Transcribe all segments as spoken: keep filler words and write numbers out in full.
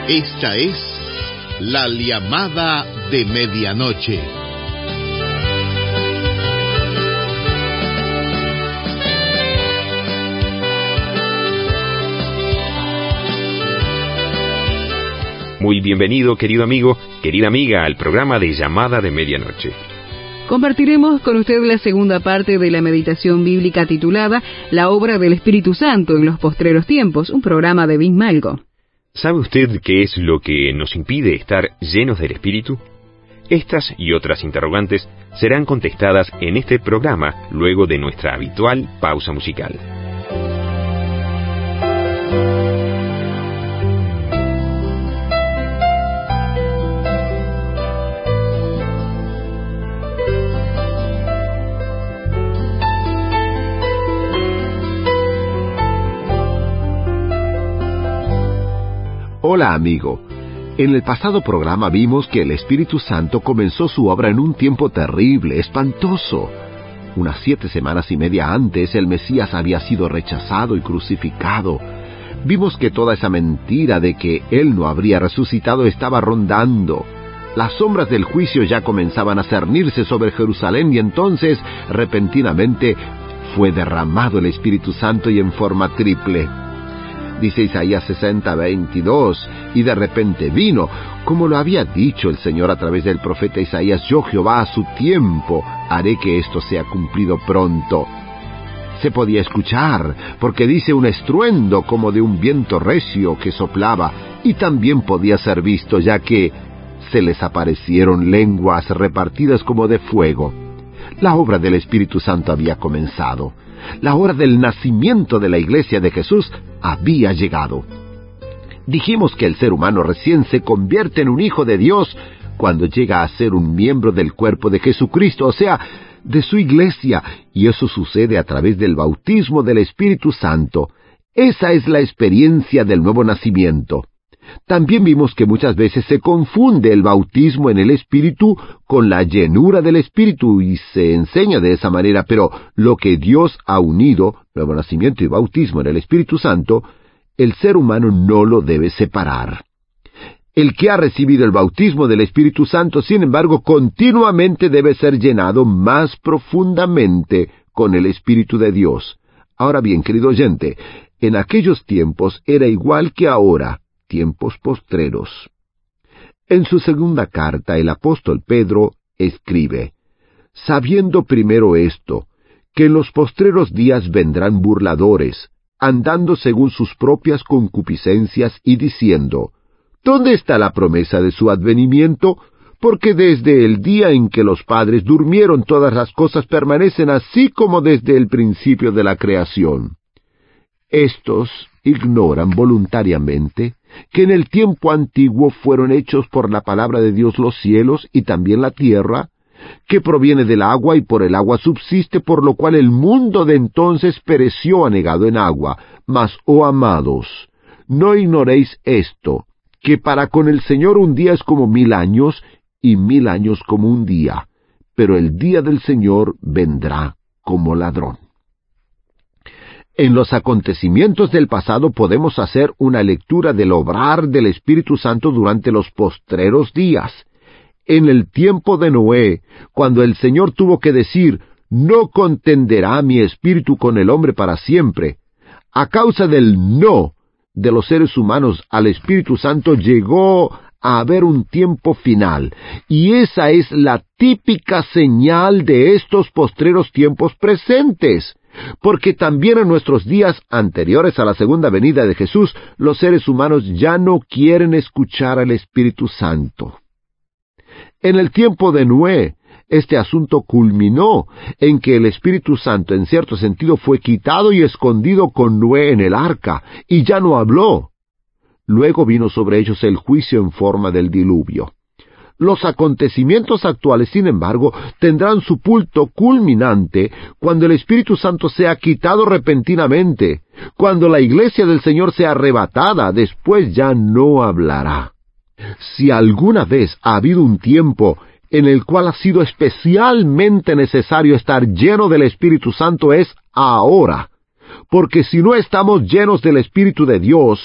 Esta es la llamada de medianoche. Muy bienvenido, querido amigo, querida amiga, al programa de Llamada de Medianoche. Compartiremos con usted la segunda parte de la meditación bíblica titulada La obra del Espíritu Santo en los postreros tiempos, un programa de Vince Malgo. ¿Sabe usted qué es lo que nos impide estar llenos del Espíritu? Estas y otras interrogantes serán contestadas en este programa luego de nuestra habitual pausa musical. Hola amigo, en el pasado programa vimos que el Espíritu Santo comenzó su obra en un tiempo terrible, espantoso. Unas siete semanas y media antes el Mesías había sido rechazado y crucificado. Vimos que toda esa mentira de que Él no habría resucitado estaba rondando. Las sombras del juicio ya comenzaban a cernirse sobre Jerusalén y entonces, repentinamente, fue derramado el Espíritu Santo y en forma triple. Dice Isaías sesenta, veintidós, y de repente vino, como lo había dicho el Señor a través del profeta Isaías, yo Jehová a su tiempo haré que esto sea cumplido pronto. Se podía escuchar, porque dice un estruendo como de un viento recio que soplaba, y también podía ser visto, ya que se les aparecieron lenguas repartidas como de fuego. La obra del Espíritu Santo había comenzado. La hora del nacimiento de la Iglesia de Jesús había llegado. Dijimos que el ser humano recién se convierte en un hijo de Dios cuando llega a ser un miembro del cuerpo de Jesucristo, o sea, de su Iglesia, y eso sucede a través del bautismo del Espíritu Santo. Esa es la experiencia del nuevo nacimiento. También vimos que muchas veces se confunde el bautismo en el Espíritu con la llenura del Espíritu y se enseña de esa manera, pero lo que Dios ha unido, nuevo nacimiento y bautismo en el Espíritu Santo, el ser humano no lo debe separar. El que ha recibido el bautismo del Espíritu Santo, sin embargo, continuamente debe ser llenado más profundamente con el Espíritu de Dios. Ahora bien, querido oyente, en aquellos tiempos era igual que ahora, tiempos postreros. En su segunda carta, el apóstol Pedro escribe, sabiendo primero esto, que en los postreros días vendrán burladores, andando según sus propias concupiscencias y diciendo, ¿dónde está la promesa de su advenimiento? Porque desde el día en que los padres durmieron todas las cosas permanecen así como desde el principio de la creación. Estos ignoran voluntariamente que en el tiempo antiguo fueron hechos por la palabra de Dios los cielos y también la tierra, que proviene del agua y por el agua subsiste, por lo cual el mundo de entonces pereció anegado en agua. Mas, oh amados, no ignoréis esto, que para con el Señor un día es como mil años, y mil años como un día, pero el día del Señor vendrá como ladrón. En los acontecimientos del pasado podemos hacer una lectura del obrar del Espíritu Santo durante los postreros días. En el tiempo de Noé, cuando el Señor tuvo que decir, no contenderá mi espíritu con el hombre para siempre, a causa del no de los seres humanos al Espíritu Santo llegó a haber un tiempo final, y esa es la típica señal de estos postreros tiempos presentes. Porque también en nuestros días anteriores a la segunda venida de Jesús, los seres humanos ya no quieren escuchar al Espíritu Santo. En el tiempo de Noé, este asunto culminó en que el Espíritu Santo en cierto sentido fue quitado y escondido con Noé en el arca, y ya no habló. Luego vino sobre ellos el juicio en forma del diluvio. Los acontecimientos actuales, sin embargo, tendrán su punto culminante cuando el Espíritu Santo sea quitado repentinamente, cuando la Iglesia del Señor sea arrebatada, después ya no hablará. Si alguna vez ha habido un tiempo en el cual ha sido especialmente necesario estar lleno del Espíritu Santo, es ahora, porque si no estamos llenos del Espíritu de Dios,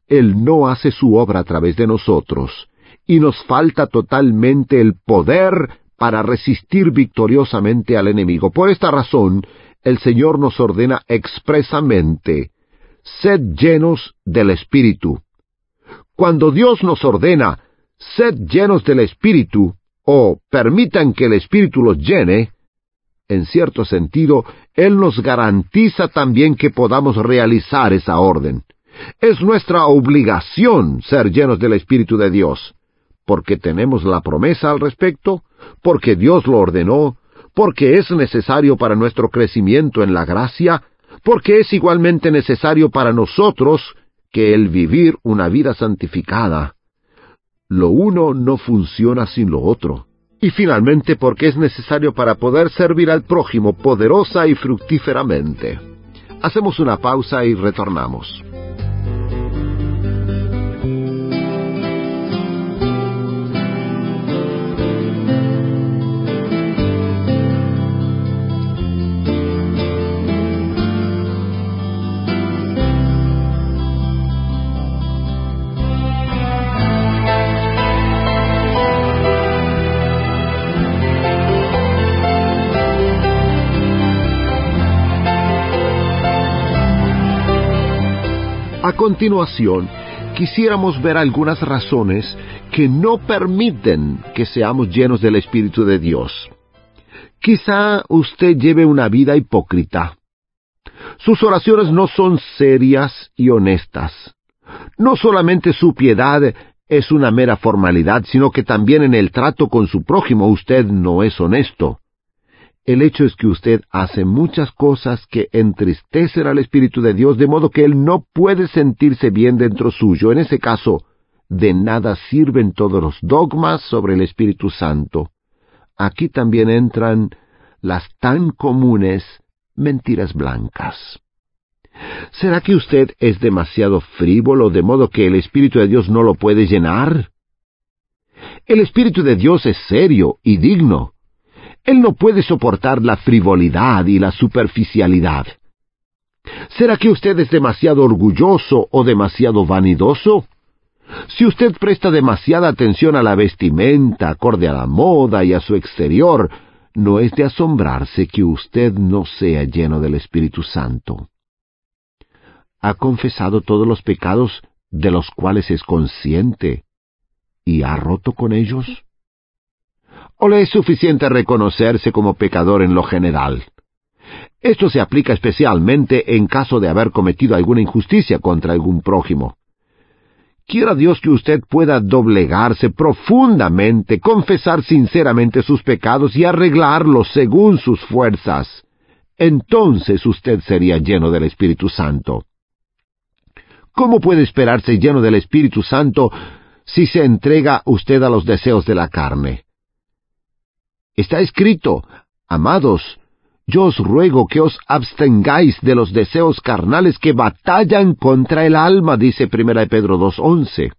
Él no hace su obra a través de nosotros, y nos falta totalmente el poder para resistir victoriosamente al enemigo. Por esta razón, el Señor nos ordena expresamente: sed llenos del Espíritu. Cuando Dios nos ordena, sed llenos del Espíritu, o permitan que el Espíritu los llene, en cierto sentido, Él nos garantiza también que podamos realizar esa orden. Es nuestra obligación ser llenos del Espíritu de Dios, porque tenemos la promesa al respecto, porque Dios lo ordenó, porque es necesario para nuestro crecimiento en la gracia, porque es igualmente necesario para nosotros que el vivir una vida santificada. Lo uno no funciona sin lo otro. Y finalmente porque es necesario para poder servir al prójimo poderosa y fructíferamente. Hacemos una pausa y retornamos. A continuación, quisiéramos ver algunas razones que no permiten que seamos llenos del Espíritu de Dios. Quizá usted lleve una vida hipócrita. Sus oraciones no son serias y honestas. No solamente su piedad es una mera formalidad, sino que también en el trato con su prójimo usted no es honesto. El hecho es que usted hace muchas cosas que entristecen al Espíritu de Dios, de modo que Él no puede sentirse bien dentro suyo. En ese caso, de nada sirven todos los dogmas sobre el Espíritu Santo. Aquí también entran las tan comunes mentiras blancas. ¿Será que usted es demasiado frívolo, de modo que el Espíritu de Dios no lo puede llenar? El Espíritu de Dios es serio y digno. Él no puede soportar la frivolidad y la superficialidad. ¿Será que usted es demasiado orgulloso o demasiado vanidoso? Si usted presta demasiada atención a la vestimenta, acorde a la moda y a su exterior, no es de asombrarse que usted no sea lleno del Espíritu Santo. ¿Ha confesado todos los pecados de los cuales es consciente y ha roto con ellos? ¿O le es suficiente reconocerse como pecador en lo general? Esto se aplica especialmente en caso de haber cometido alguna injusticia contra algún prójimo. Quiera Dios que usted pueda doblegarse profundamente, confesar sinceramente sus pecados y arreglarlos según sus fuerzas. Entonces usted sería lleno del Espíritu Santo. ¿Cómo puede esperarse lleno del Espíritu Santo si se entrega usted a los deseos de la carne? Está escrito: amados, yo os ruego que os abstengáis de los deseos carnales que batallan contra el alma, dice primera de Pedro dos once.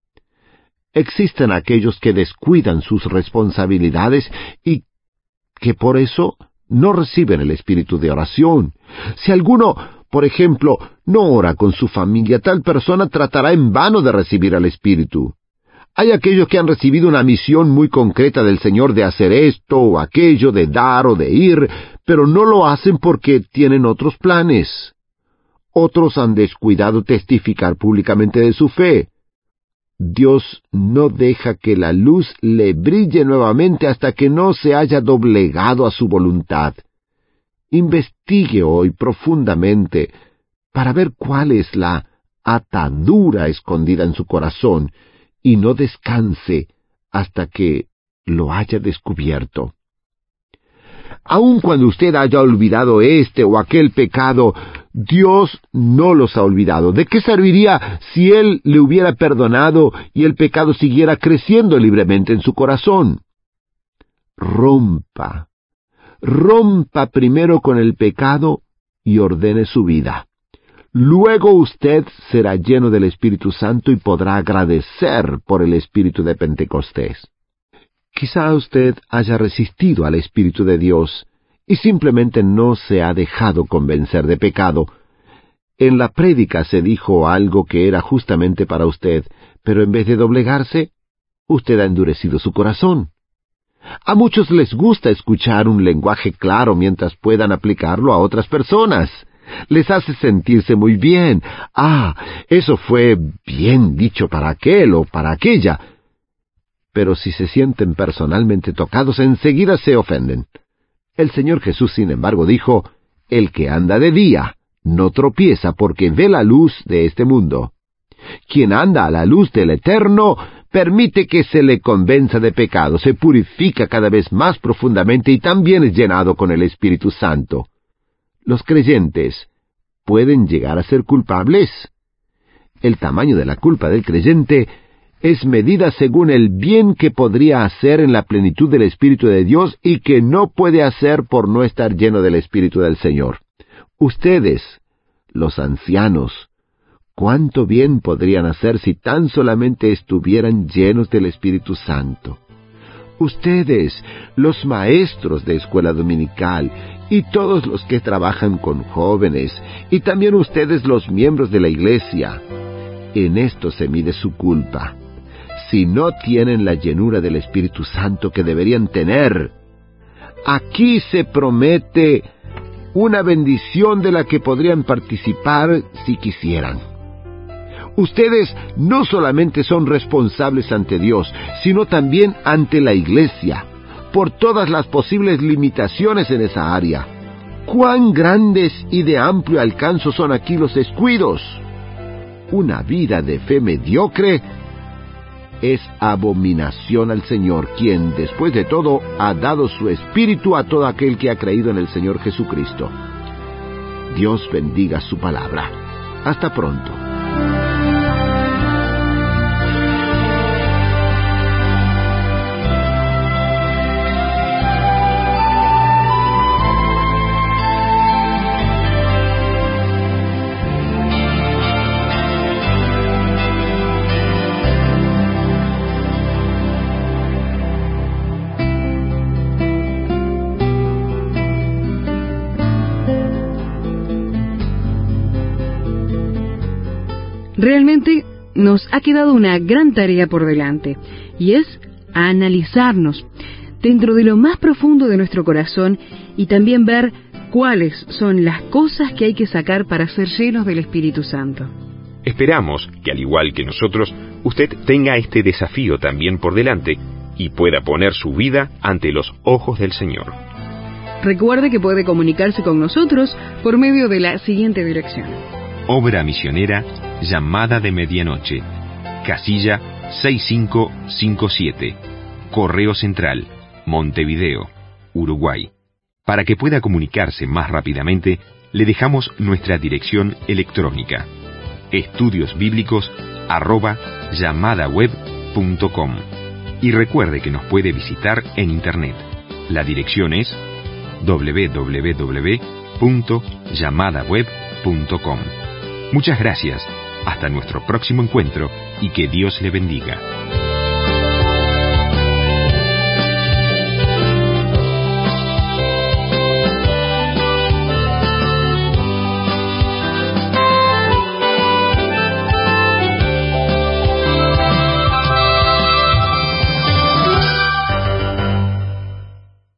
Existen aquellos que descuidan sus responsabilidades y que por eso no reciben el espíritu de oración. Si alguno, por ejemplo, no ora con su familia, tal persona tratará en vano de recibir al Espíritu. Hay aquellos que han recibido una misión muy concreta del Señor de hacer esto o aquello, de dar o de ir, pero no lo hacen porque tienen otros planes. Otros han descuidado testificar públicamente de su fe. Dios no deja que la luz le brille nuevamente hasta que no se haya doblegado a su voluntad. Investigue hoy profundamente para ver cuál es la atadura escondida en su corazón, y no descanse hasta que lo haya descubierto. Aun cuando usted haya olvidado este o aquel pecado, Dios no los ha olvidado. ¿De qué serviría si Él le hubiera perdonado y el pecado siguiera creciendo libremente en su corazón? Rompa, rompa primero con el pecado y ordene su vida. Luego usted será lleno del Espíritu Santo y podrá agradecer por el Espíritu de Pentecostés. Quizá usted haya resistido al Espíritu de Dios y simplemente no se ha dejado convencer de pecado. En la prédica se dijo algo que era justamente para usted, pero en vez de doblegarse, usted ha endurecido su corazón. A muchos les gusta escuchar un lenguaje claro mientras puedan aplicarlo a otras personas. Les hace sentirse muy bien. Ah, eso fue bien dicho para aquel o para aquella. Pero si se sienten personalmente tocados, enseguida se ofenden. El Señor Jesús, sin embargo, dijo, «El que anda de día no tropieza porque ve la luz de este mundo. Quien anda a la luz del Eterno permite que se le convenza de pecado, se purifica cada vez más profundamente y también es llenado con el Espíritu Santo». Los creyentes pueden llegar a ser culpables. El tamaño de la culpa del creyente es medida según el bien que podría hacer en la plenitud del Espíritu de Dios y que no puede hacer por no estar lleno del Espíritu del Señor. Ustedes, los ancianos, ¿cuánto bien podrían hacer si tan solamente estuvieran llenos del Espíritu Santo? Ustedes, los maestros de escuela dominical, y todos los que trabajan con jóvenes, y también ustedes los miembros de la iglesia, en esto se mide su culpa. Si no tienen la llenura del Espíritu Santo que deberían tener, aquí se promete una bendición de la que podrían participar si quisieran. Ustedes no solamente son responsables ante Dios, sino también ante la iglesia, por todas las posibles limitaciones en esa área. ¡Cuán grandes y de amplio alcance son aquí los descuidos! Una vida de fe mediocre es abominación al Señor, quien, después de todo, ha dado su espíritu a todo aquel que ha creído en el Señor Jesucristo. Dios bendiga su palabra. Hasta pronto. Realmente nos ha quedado una gran tarea por delante, y es analizarnos dentro de lo más profundo de nuestro corazón y también ver cuáles son las cosas que hay que sacar para ser llenos del Espíritu Santo. Esperamos que, al igual que nosotros, usted tenga este desafío también por delante y pueda poner su vida ante los ojos del Señor. Recuerde que puede comunicarse con nosotros por medio de la siguiente dirección. Obra Misionera Llamada de Medianoche, casilla seis cinco cinco siete, Correo Central, Montevideo, Uruguay. Para que pueda comunicarse más rápidamente, le dejamos nuestra dirección electrónica: estudiosbíblicos arroba llamadaweb punto com. Y recuerde que nos puede visitar en Internet. La dirección es doble u doble u doble u punto llamadaweb punto com. Muchas gracias. Hasta nuestro próximo encuentro y que Dios le bendiga.